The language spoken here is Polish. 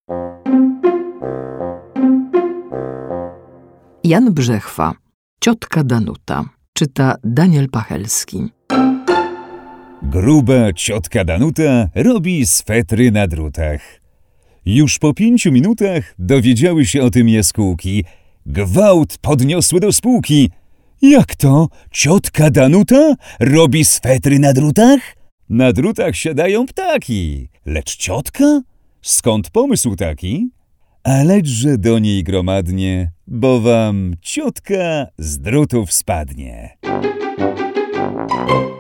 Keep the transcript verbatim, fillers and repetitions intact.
Jan Brzechwa, Ciotka Danuta. Czyta Daniel Pachelski. Gruba ciotka Danuta robi swetry na drutach. Już po pięciu minutach dowiedziały się o tym jaskółki. Gwałt podniosły do spółki. Jak to? Ciotka Danuta robi swetry na drutach? Na drutach siadają ptaki. Lecz ciotka? Skąd pomysł taki? Alećże do niej gromadnie, bo wam ciotka z drutów spadnie.